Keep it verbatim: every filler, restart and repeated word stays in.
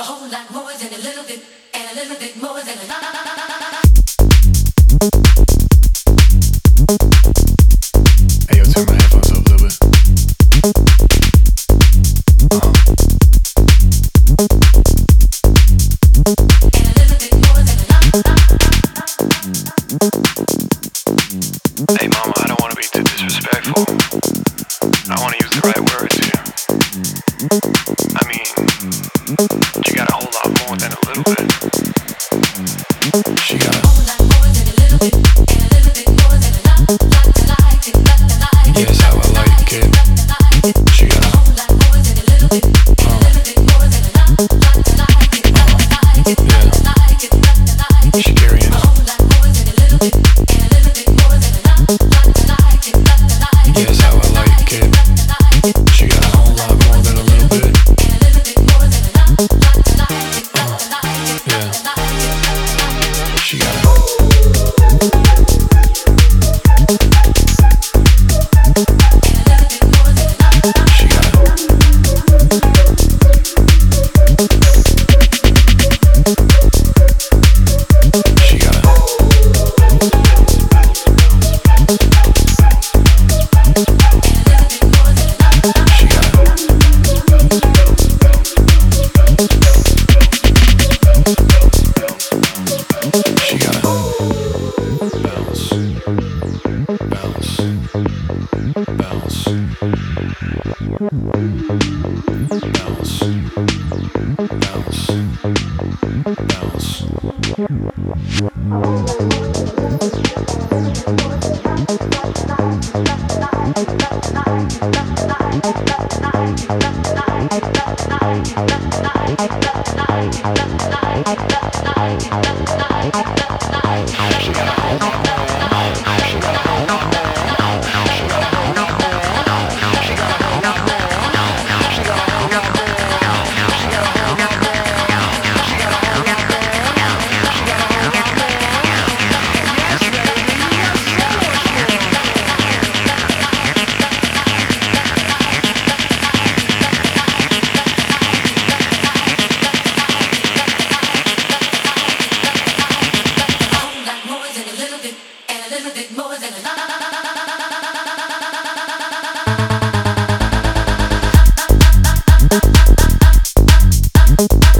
whole lot more than a little bit, and a little bit more than a lot. Hey, yo, turn my headphones up a little bit. Uh-huh. And a little bit more than a lot. Hey, mama, I don't want to be too disrespectful. I want to use the right words here. I mean, you got a whole lot more than a little bit. She got a Whole lot more than a little bit, and a little bit more than a lot. Lot to like it, lot to like it. yeah, that's how I like it. She got a Whole lot more than a little bit, and a little bit more than a lot. Lot to like it, lot to like it, lot to like it, lot to like it. she carrying A on. whole lot more than a little bit, and a little bit more than a lot. Lot to like it, lot to like it. Yeah, that's how I like it. She got a whole lot more than a little bit. Yeah, she got a She got a She got a She got a She got a bounce, bounce, bounce, bounce, More than a